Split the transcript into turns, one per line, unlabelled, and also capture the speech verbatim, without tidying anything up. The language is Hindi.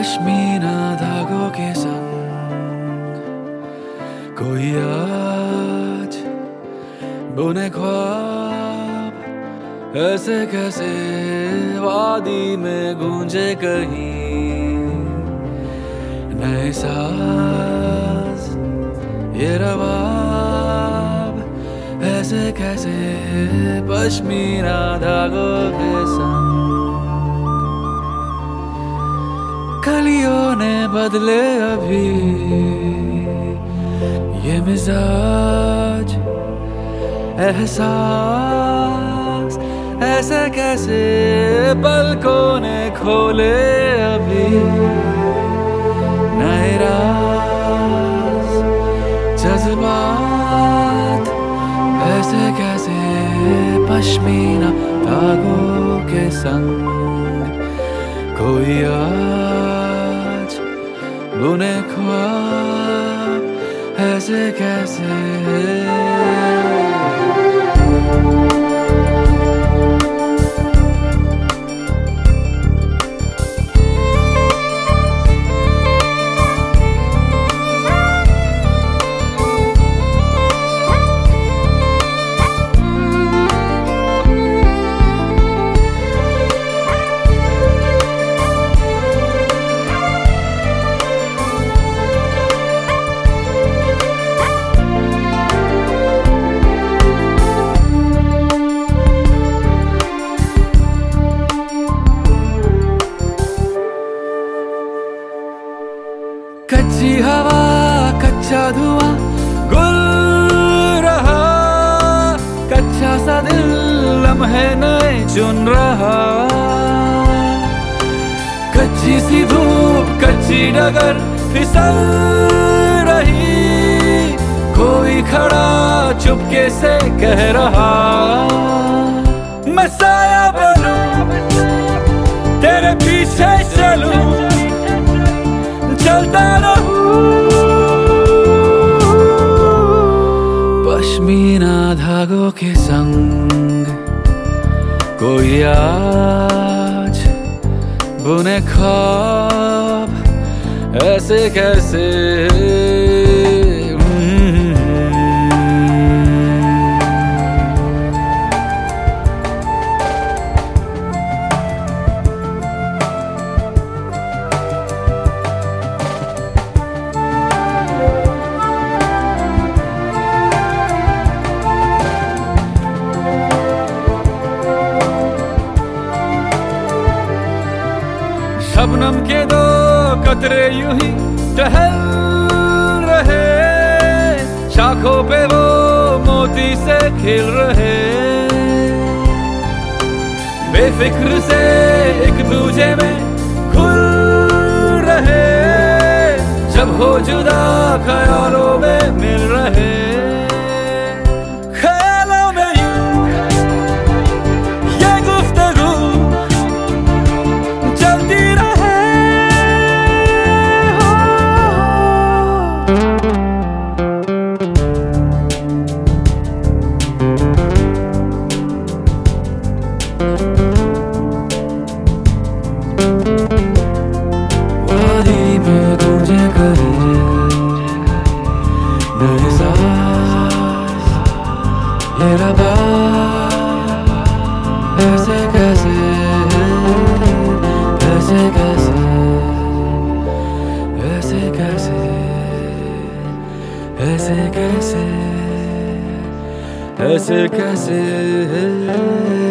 पश्मीना धागों के संग कोई आज बुने ख्वाब ऐसे कैसे वादी में गूंजे कहीं नए साज ये रवाब ऐसे कैसे पश्मीना धागों के संग कलियों ने बदले अभी ये मिजाज एहसास ऐसे कैसे पलकों ने खोले अभी नए राज जज्बात ऐसे कैसे पश्मीना धागों के संग कोई आज बुने ख्वाब ऐसे कैसे कच्ची हवा कच्चा धुआं गुल रहा कच्चा सा दिल लम्हे नए चुन रहा कच्ची सी धूप कच्ची डगर फिसल रही कोई खड़ा चुपके से कह रहा मैं साया बनूं तेरे पीछे चलूं चलता रहूं पश्मीना धागों के संग कोई आज बुने ख्वाब ऐसे कैसे शबनम के दो कतरे यूं ही टहल रहे शाखों पे वो मोती से खिल रहे बेफिक्र से एक दूजे में खुल रहे जब हो जुदा ख्यालों में मिल रहे ख्यालों में यूं ये गुफ्तगू चलती वादी में गूंजे कहीं नए साज ये रबाब ऐसे कैसे ऐसे कैसे ऐसे कैसे ऐसे कैसे ऐसे कैसे